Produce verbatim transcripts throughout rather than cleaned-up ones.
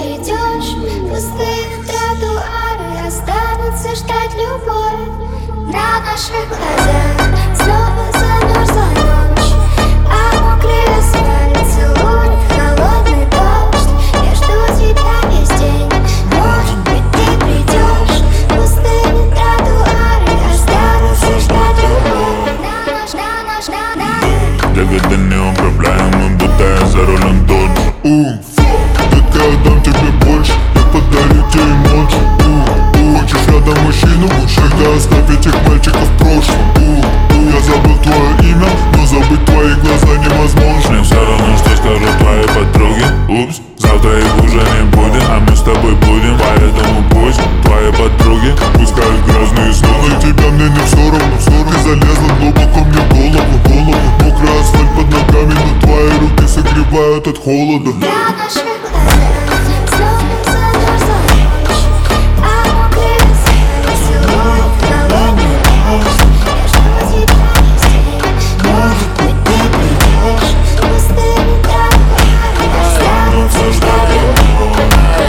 придешь, пустые тротуары останутся ждать любовь. На наших глазах снова замерзла ночь, а мокрый асфальт целует холодный дождь. Я жду тебя весь день, может быть ты придешь, пустые тротуары останутся ждать любовь. На наш, на наш, на наш. Ягоды неуправляемы, будто я за рулем додж. Детка, я дам тебе больше, я подарю тебе ночь. Хочешь рядом мужчину, лучше да оставь этих мальчиков в прошлом. Я забыл твое имя, но забыть твои глаза невозможно. Мне все равно, что скажут твои подруги. Упс, завтра их уже не будет, а мы с тобой будем. Поэтому пусть твои подруги пускают грязные слова. На тебя мне не все равно, все равно. Ты залезла глубоко мне в голову, голову. Мокрый асфальт под ногами, но твои руки согревают от холода. На наших глазах снова замерзла ночь, а мокрый асфальт целует холодный дождь. Я жду тебя весь день, может быть ты придешь, пустые тротуары останутся ждать любовь.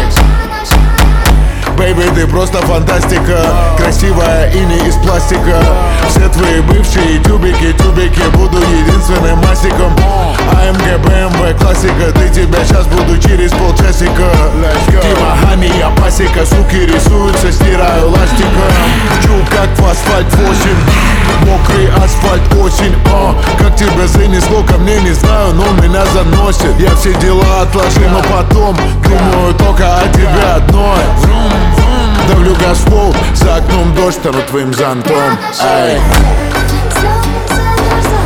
Бэйби, ты просто фантастика, красивая и не из пластика. Все твои бывшие тюбики, тюбики, буду единственным мастиком. АМГ, БМВ, классика, ты тебя сейчас буду через полчасика. Дима, Хани, я пасека, суки рисуются, стираю ластиком. Чу, как в асфальт восемь, мокрый асфальт осень. О, как тебя занесло ко мне, не знаю, но меня заносит. Я все дела отложил, но потом думаю только о тебе одной. Давлю газ в пол, за окном дождь, стану твоим зонтом. Эй. Снова замерзла